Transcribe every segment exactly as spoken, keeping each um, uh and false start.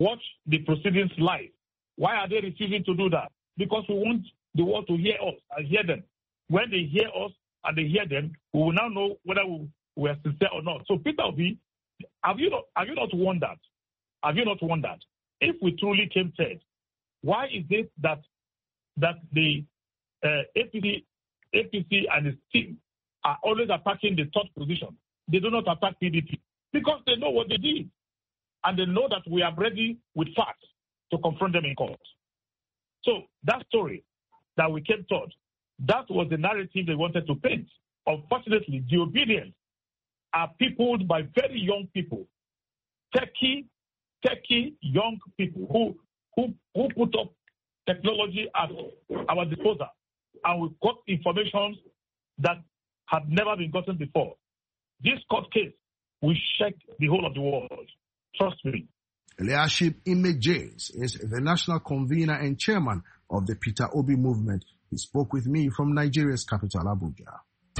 watch the proceedings live. Why are they refusing to do that? Because we want the world to hear us and hear them. When they hear us and they hear them, we will now know whether we, we are sincere or not. So, Peter Obi, have you not, have you not wondered? Have you not wondered if we truly came third? Why is it that that the uh, A P C, A P C and its team are always attacking the third position? They do not attack P D P because they know what they did, and they know that we are ready with facts to confront them in court. So that story that we came third, that was the narrative they wanted to paint. Unfortunately, the obedience are peopled by very young people, techie, techie young people who who who put up technology at our disposal, and we got information that had never been gotten before. This court case will shake the whole of the world. Trust me. Eliashib Ime James is the national convener and chairman of the Peter Obi movement. He spoke with me from Nigeria's capital, Abuja.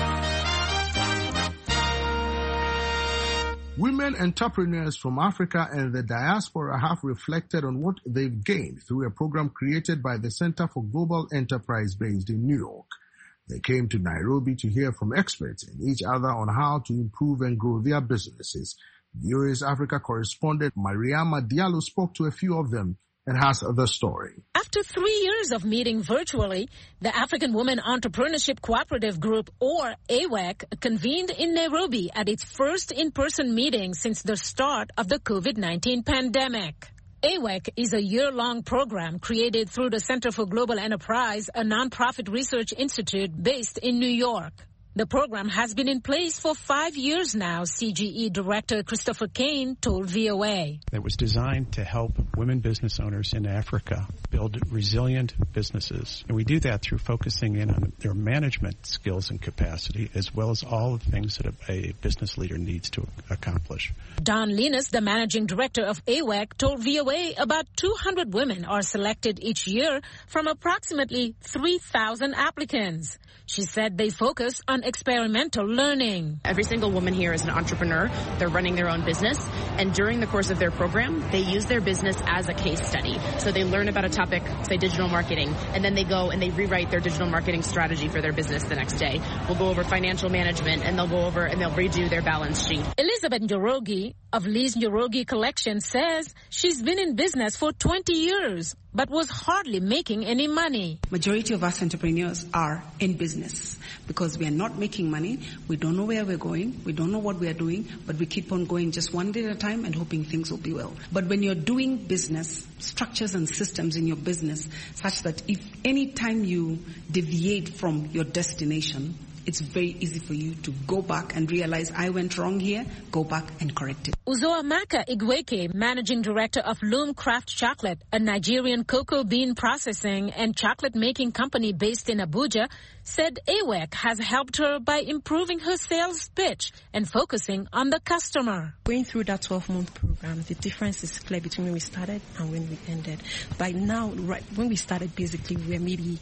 Women entrepreneurs from Africa and the diaspora have reflected on what they've gained through a program created by the Center for Global Enterprise based in New York. They came to Nairobi to hear from experts and each other on how to improve and grow their businesses. V O A's Africa correspondent Mariama Diallo spoke to a few of them and has the story. After three years of meeting virtually, the African Women Entrepreneurship Cooperative Group, or A W E C, convened in Nairobi at its first in-person meeting since the start of the COVID nineteen pandemic. A W E C is a year-long program created through the Center for Global Enterprise, a nonprofit research institute based in New York. The program has been in place for five years now, C G E Director Christopher Kane told V O A. It was designed to help women business owners in Africa build resilient businesses. And we do that through focusing in on their management skills and capacity, as well as all the things that a, a business leader needs to accomplish. Don Linus, the managing director of A W E C, told V O A about two hundred women are selected each year from approximately three thousand applicants. She said they focus on experimental learning. Every single woman here is an entrepreneur. They're running their own business. And during the course of their program, they use their business as a case study. So they learn about a topic, say digital marketing, and then they go and they rewrite their digital marketing strategy for their business the next day. We'll go over financial management, and they'll go over and they'll redo their balance sheet. Elizabeth Njoroge of Liz Njoroge Collection says she's been in business for twenty years, but was hardly making any money. Majority of us entrepreneurs are in business because we are not making money. We don't know where we're going. We don't know what we are doing, but we keep on going just one day at a time and hoping things will be well. But when you're doing business, structures and systems in your business such that if any time you deviate from your destination, it's very easy for you to go back and realize I went wrong here, go back and correct it. Uzoamaka Igweke, managing director of Loom Craft Chocolate, a Nigerian cocoa bean processing and chocolate making company based in Abuja, said A W E C has helped her by improving her sales pitch and focusing on the customer. Going through that twelve-month program, the difference is clear between when we started and when we ended. By now, right when we started, basically, we were maybe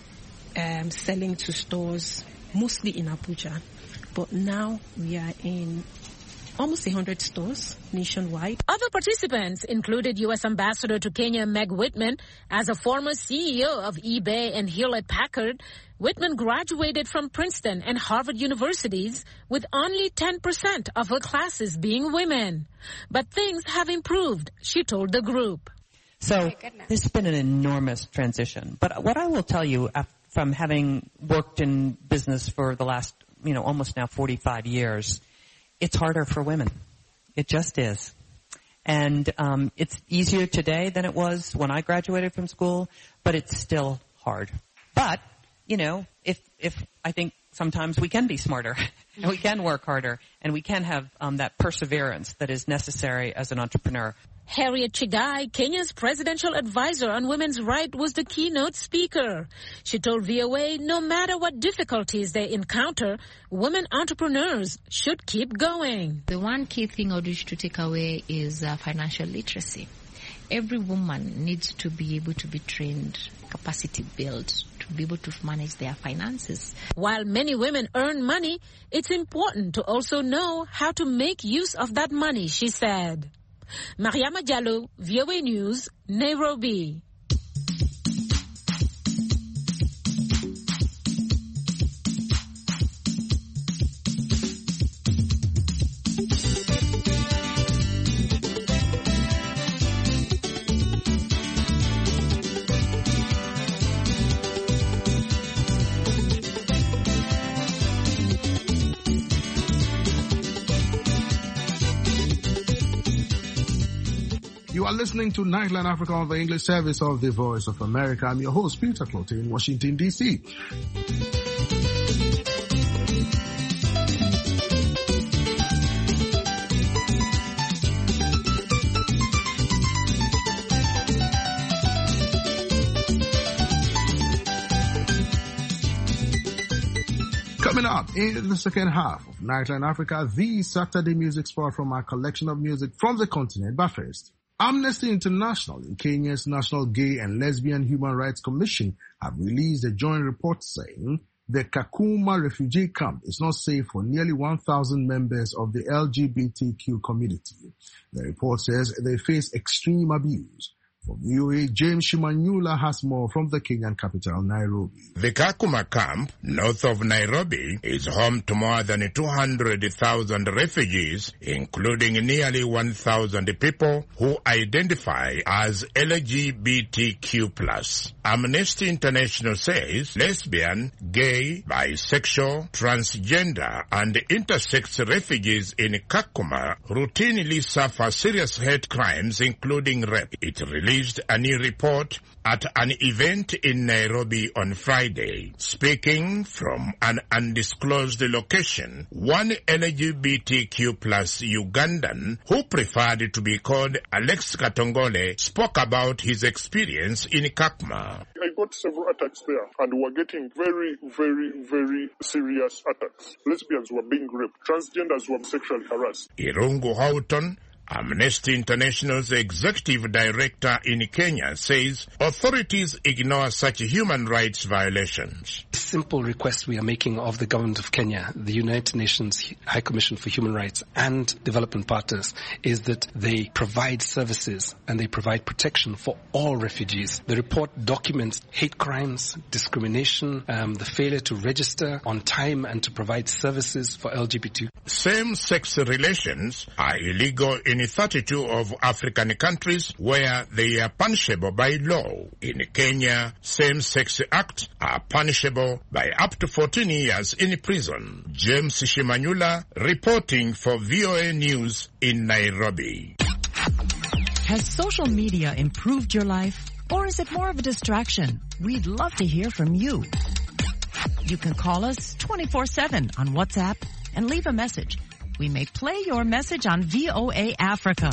um, selling to stores, mostly in Abuja, but now we are in almost one hundred stores nationwide. Other participants included U S Ambassador to Kenya Meg Whitman. As a former C E O of eBay and Hewlett-Packard, Whitman graduated from Princeton and Harvard universities with only ten percent of her classes being women. But things have improved, she told the group. So this has been an enormous transition. But what I will tell you, from having worked in business for the last, you know, almost now forty-five years, it's harder for women. It just is. And um, it's easier today than it was when I graduated from school, but it's still hard. But, you know, if if I think sometimes we can be smarter and we can work harder and we can have um, that perseverance that is necessary as an entrepreneur. Harriet Chigai, Kenya's presidential advisor on women's rights, was the keynote speaker. She told V O A no matter what difficulties they encounter, women entrepreneurs should keep going. The one key thing I would wish to take away is uh, financial literacy. Every woman needs to be able to be trained, capacity built, to be able to manage their finances. While many women earn money, it's important to also know how to make use of that money, she said. Mariama Jallo, V O A News, Nairobi. You are listening to Nightline Africa on the English service of the Voice of America. I'm your host, Peter Clote in Washington, D C. Coming up in the second half of Nightline Africa, the Saturday music spot from our collection of music from the continent. But first, Amnesty International and Kenya's National Gay and Lesbian Human Rights Commission have released a joint report saying the Kakuma refugee camp is not safe for nearly one thousand members of the L G B T Q community. The report says they face extreme abuse. For V O A, James Shimanyula has more from the Kenyan capital, Nairobi. The Kakuma camp, north of Nairobi, is home to more than two hundred thousand refugees, including nearly one thousand people who identify as L G B T Q plus. Amnesty International says lesbian, gay, bisexual, transgender, and intersex refugees in Kakuma routinely suffer serious hate crimes, including rape. It released a new report at an event in Nairobi on Friday. Speaking from an undisclosed location, one L G B T Q plus Ugandan, who preferred to be called Alex Katongole, spoke about his experience in Kakuma. I got several attacks there, and we were getting very, very, very serious attacks. Lesbians were being raped. Transgenders were sexually harassed. Irungu Houghton, Amnesty International's executive director in Kenya, says authorities ignore such human rights violations. Simple request we are making of the government of Kenya, the United Nations High Commission for Human Rights and development partners is that they provide services and they provide protection for all refugees. The report documents hate crimes, discrimination, um, the failure to register on time and to provide services for L G B T. Same-sex relations are illegal in thirty-two of African countries where they are punishable by law. In Kenya, same-sex acts are punishable by up to fourteen years in prison. James Shimanyula reporting for V O A News in Nairobi. Has social media improved your life, or is it more of a distraction? We'd love to hear from you. You can call us twenty-four seven on WhatsApp and leave a message. We may play your message on V O A Africa.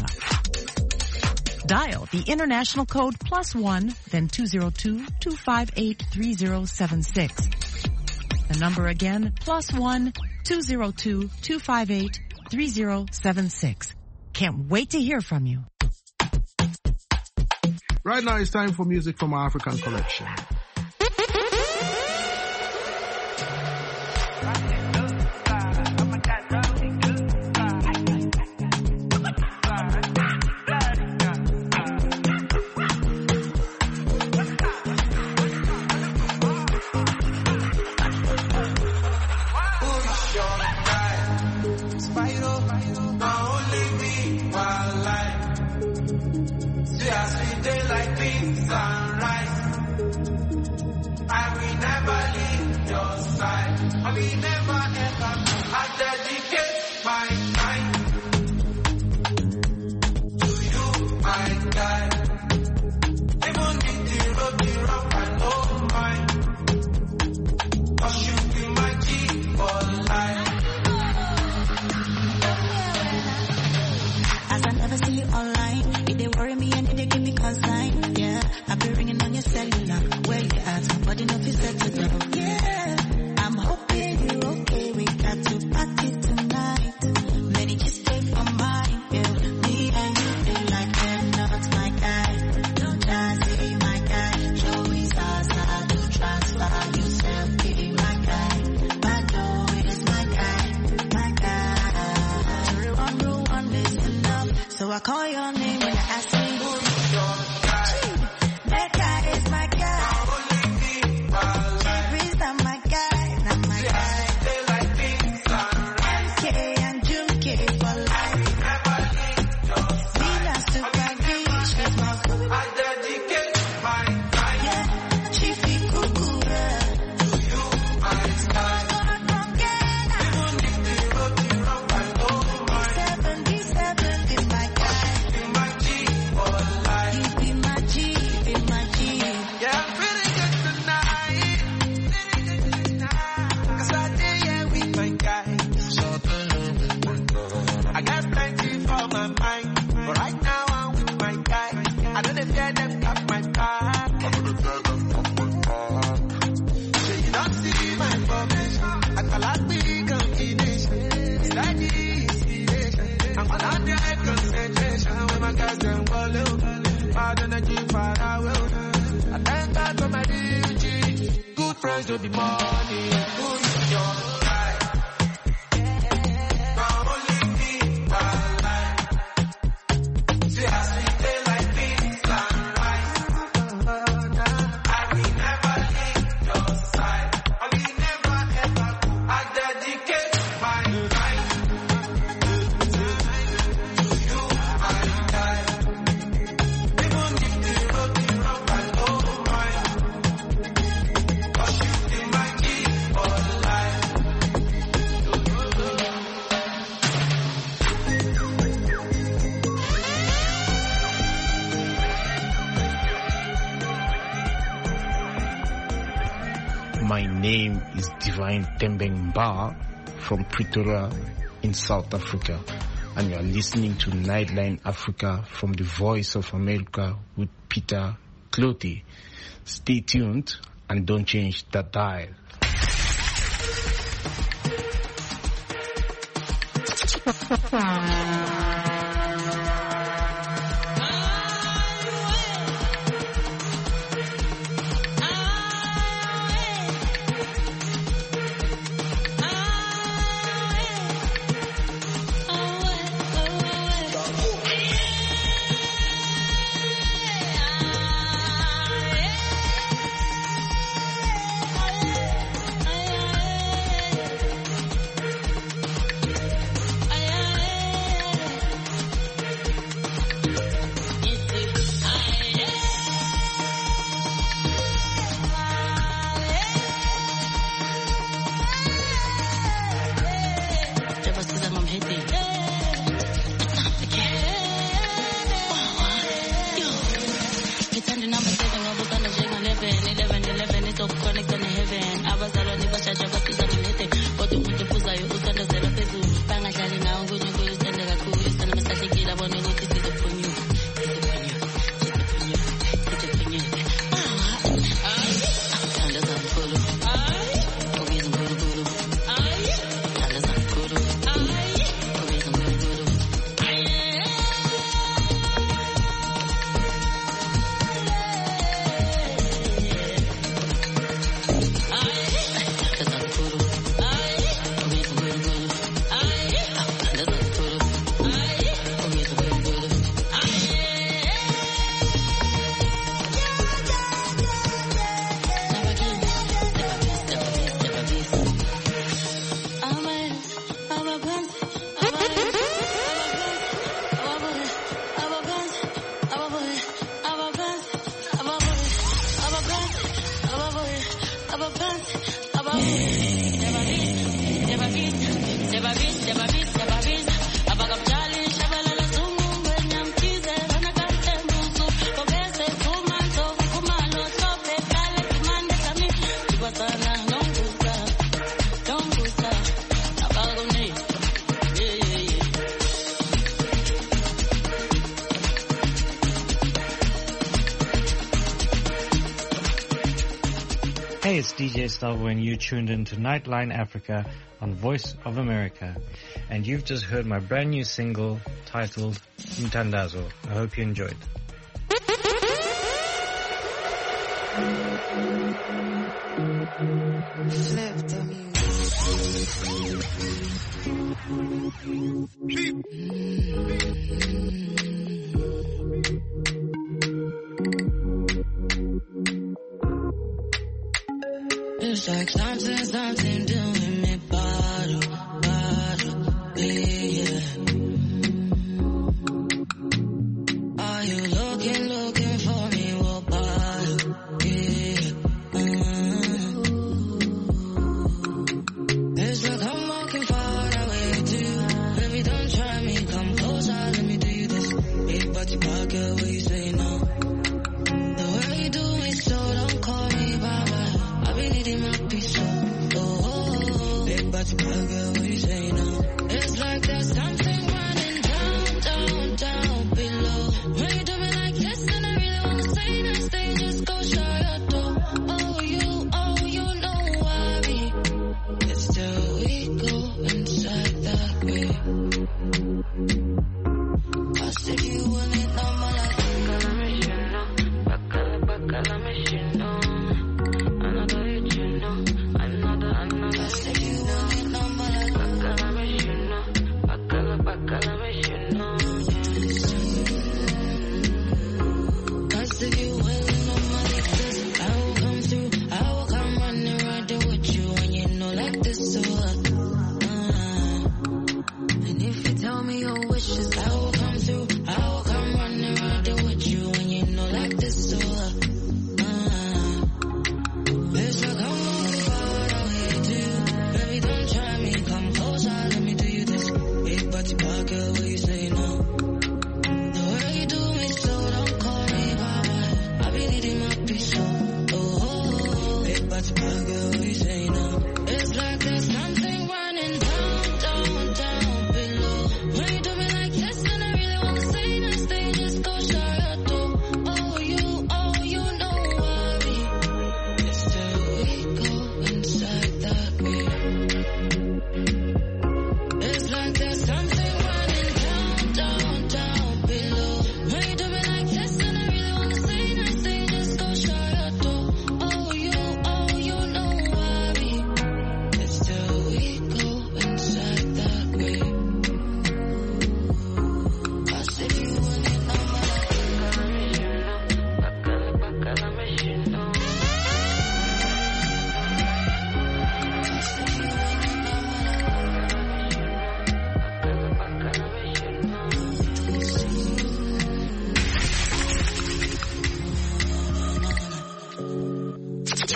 Dial the international code plus one, then two zero two, two five eight, three zero seven six. The number again, plus one, two zero two, two five eight, three zero seven six. Can't wait to hear from you. Right now it's time for music from our African collection. I call your know they fear them tap my back. I know they fear them tap my back. So you don't see my information. I call out big combination. It's like this, I'm gonna drive concentration when my guys them follow. Bad energy far away. I thank God for my duty. Good friends will be money. Good is your life. Now only me, my life. See as we play like this, land rise. I will never leave your side. I will never ever. I dedicate my life to you, my life. Even if the road is rough, I don't mind. Cause you be my key for life. My name is Divine Tembengba from Pretoria in South Africa, and you are listening to Nightline Africa from the Voice of America with Peter Clothy. Stay tuned and don't change that dial. Hey, it's D J Stavo and you tuned in to Nightline Africa on Voice of America. And you've just heard my brand new single titled Mtandazo. I hope you enjoyed. It's like something, something doing me bottle, bottle, yeah. Are you looking, looking for me, what bottle, yeah. Mm-hmm. It's like I'm walking far away too. Baby, don't try me, come closer, let me do you this. Big body pocket, where you say no. The way you do me so, don't call me bye-bye. I be needing my peace, oh, oh, oh.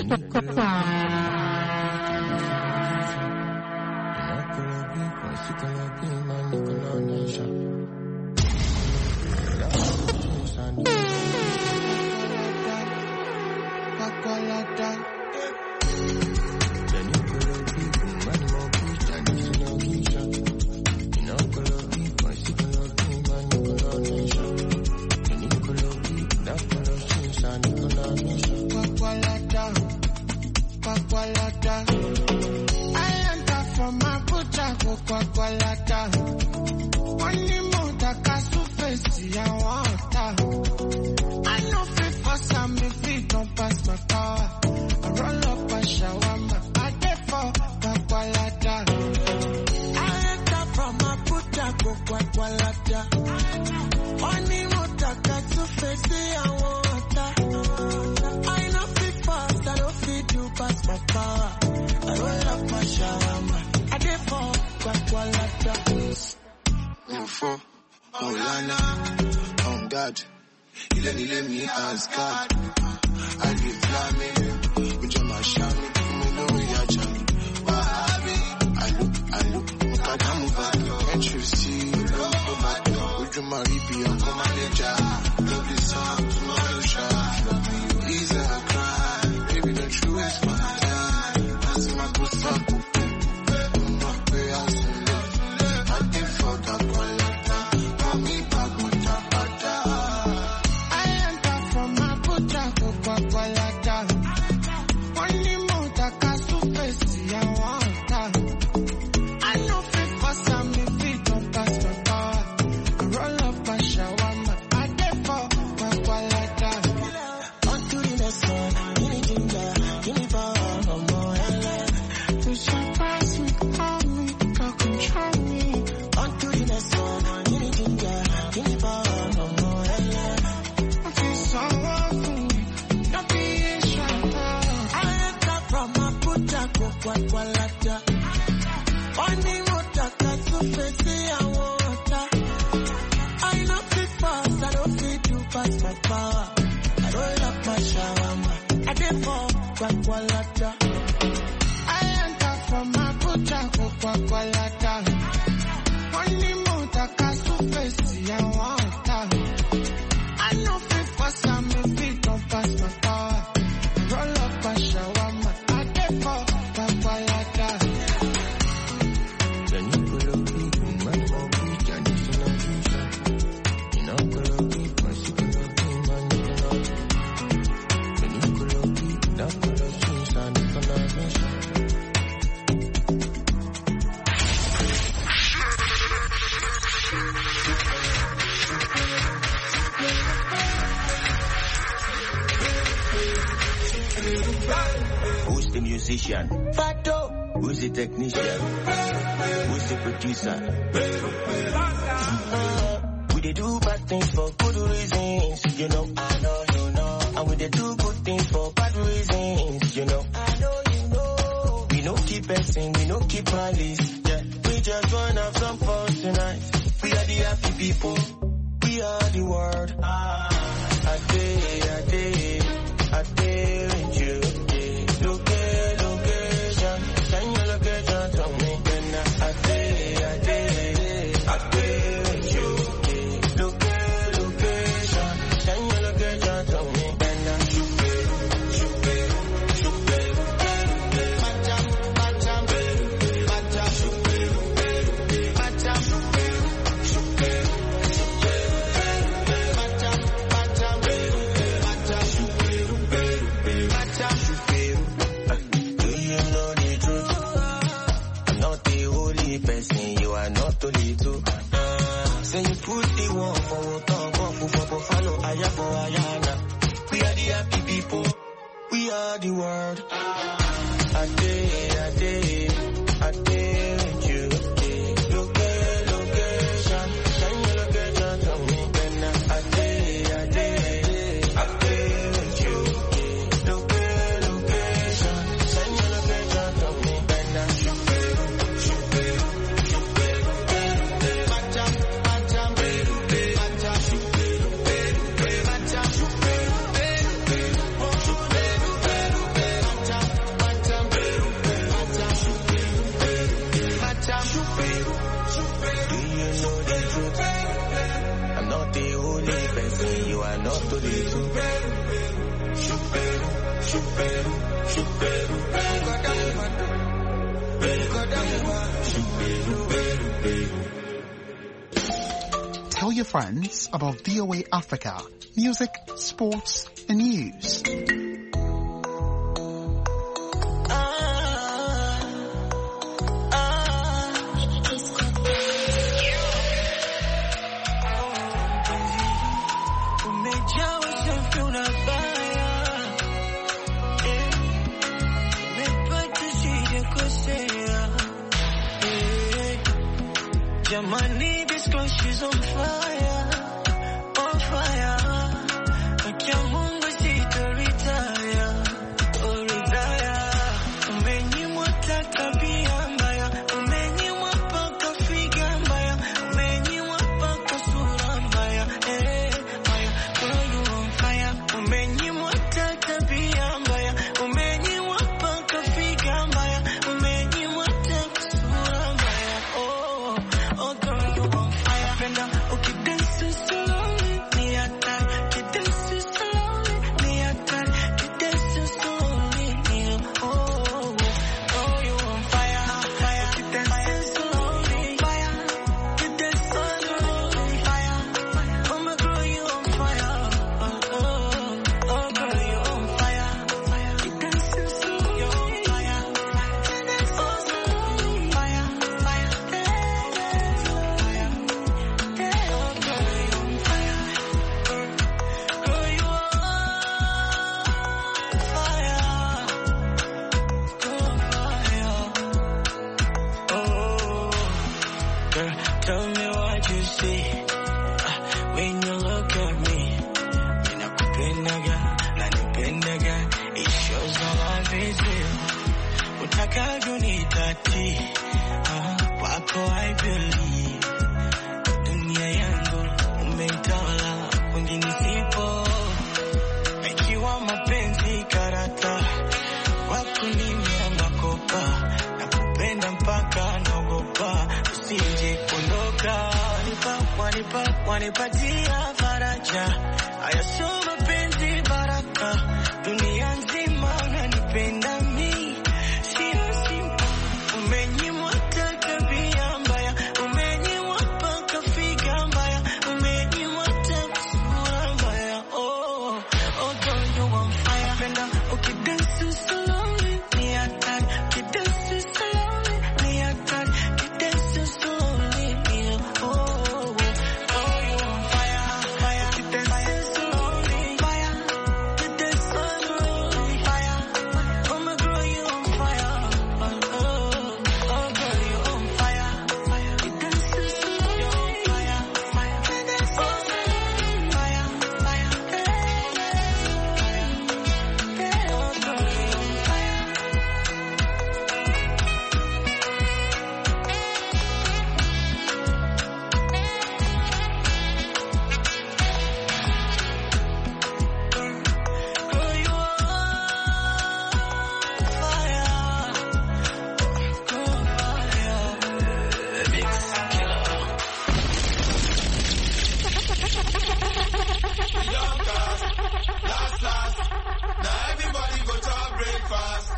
Who's the technician? Who's the producer? We they do bad things for good reasons, you know. I know you know. And we they do good things for bad reasons, you know. I know you know. We don't keep passing, we don't keep malice. Yeah, we just wanna have some fun tonight. We are the happy people. We are the world. Ah, I day, I day, I day with you. Look at location, send your location to me. Then I day, I day, I day with you. Look at location, send your location to me. Then I shoot it, shoot it, shoot it. Matcha, matcha, matcha, shoot it, matcha, shoot it, shoot it. Say you put the one for talk for for follow aya for ayana. We are the happy people. We are the world. A day, a day, a day with you. Look at location, send your location to me. Then a day, a day, a day with you. Look at location, send your location to me. Then I shoot it, shoot it, shoot it. your friends about V O A Africa, music, sports, and news. Money, this girl, she's on fire, on fire. I can't move, but she to retire, oh retire. Many more tabia mbaya, many more paka figa mbaya, many more paka sura mbaya, eh mbaya. Girl, you on fire. Many more tabia mbaya, many more paka figa mbaya, many more paka sura mbaya, oh. Oh girl, you on fire. Penda, okay, dance so slowly, me attack. Okay, dance so slowly, me attack. Okay, dance so slowly, me oh, oh, you on fire, fire. Okay, dance so slowly, fire. Okay, dance so slowly, fire. Oh my girl, you on fire. Oh, oh, oh girl, you on fire, fire. Okay, dance so slowly, you on fire. Dance so slowly, fire, fire. Tell me what you see uh, when you look at me. Ninakupendaga, nanipendaga. It shows my love is real. Utakavyo nitati, uh, wako I believe. Dunia yangu umeitawala, kwingine sipo. Ikiwa mapenzi karata, wako nimeamba kopa. Nakupenda mpaka naogopa. Usije kuondoka, wanipa, wanipa, wanipatia faraja. Haya sio mapenzi baraka, dunia nzima unanipenda mi. Sio simple, umenyimwa tabia mbaya, umenyimwa paka figa mbaya, umenyimwa sura mbaya, oh, oh girl, you on fire. Penda, okay, dance so slowly, me attack. Okay, dance so slowly, me attack. Okay, dance so slowly, me oh, oh, you on fire, fire. Okay, dance so slowly, fire. Okay, dance so slowly, fire. Oh my girl, you on fire, oh, oh, oh girl, you on fire, fire. Okay, dance so slowly, you on fire, fire. Okay, dance so slowly, fire, fire. Oh girl, you on fire. Girl, you on fire. On fire. Mix killer. Last, last. Now everybody go to our breakfast.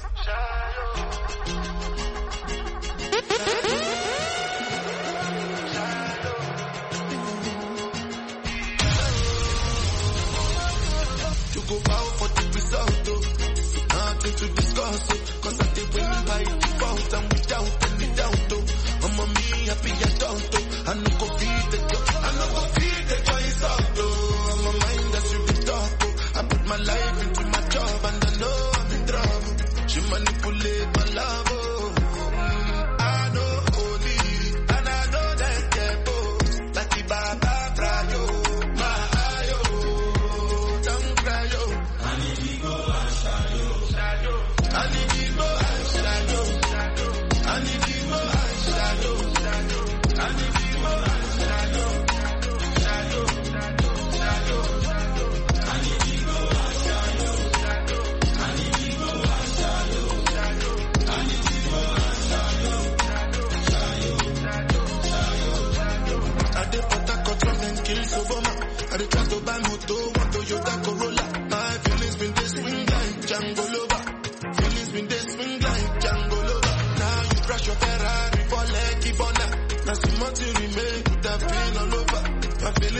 You go bow for the result, oh. Nothing to discuss, oh. Cause I did win by default and without any doubt, oh. I'm a me happy adult, oh. I no go feed the joy, I no go feed the joy is out, oh. I'm a mind that should be top, oh. I put my life into my job and I know I'm in trouble. She manipulate my love, oh. Mm, I know holy and I know that tempo. Like the Baba Frayo, my ayo, don't cry, yo. I need to go and shadow, shadow. I need to go and shadow, shadow. I need to go and shadow, shadow. I need to go and shadow, shadow, shadow, shadow. I need to go and shadow, shadow. I need to go and shadow, shadow. I need to go and shadow, shadow, shadow, shadow. I did put a control and kill Soboma. I did try to buy moto, want Toyota Corolla. My feelings been this swing like Django Lover. Feelings been this swing like Django Lover. Now you crash your Ferrari for Lucky Bona. Now see what you remain, could have been all over. My feelings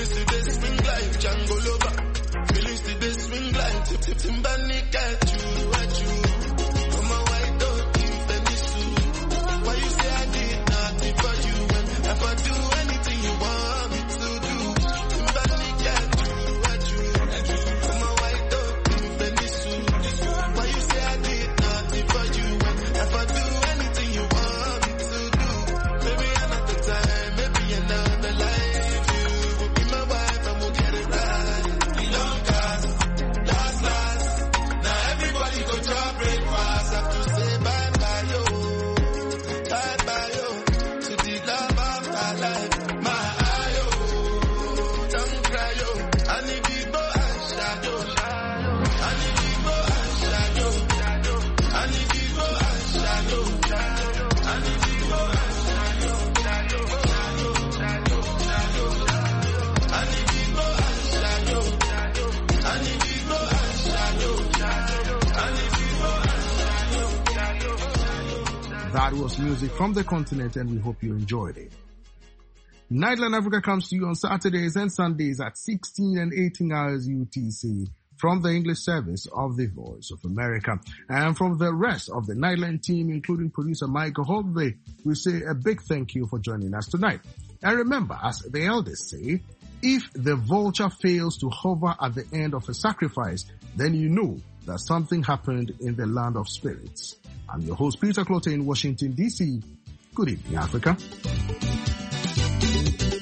Feelings today swing like Django Lover. Feelings today swing like Tip Tip Timbani at you, at you. Come on, why don't you let me sue? Why you say I did nothing for you? And if I do anything you want me to do, Timbani at you, at you. Come on, why don't you let me sue? Why you say I did nothing for you? And if I do anything you want me to do, maybe another time, maybe another life, you will be my wife and we'll get it right. Long cast, last, last. Now everybody go to breakfast. Have to say bye bye yo, bye bye yo, to the love of my life, my eye yo, don't cry yo. I need people and shadow, I need people and shadow, I need people and shadow, I need people and shadow, shadow, shadow, shadow. I need people and shadow, I need people and shadow, I need people and shadow, shadow. That was music from the continent, and we hope you enjoyed it. Nightline Africa comes to you on Saturdays and Sundays at sixteen and eighteen hours U T C from the English service of the Voice of America. And from the rest of the Nightline team, including producer Michael Hogbe, we say a big thank you for joining us tonight. And remember, as the elders say, if the vulture fails to hover at the end of a sacrifice, then you know that something happened in the land of spirits. I'm your host, Peter Clote in Washington, D C. Good evening, Africa.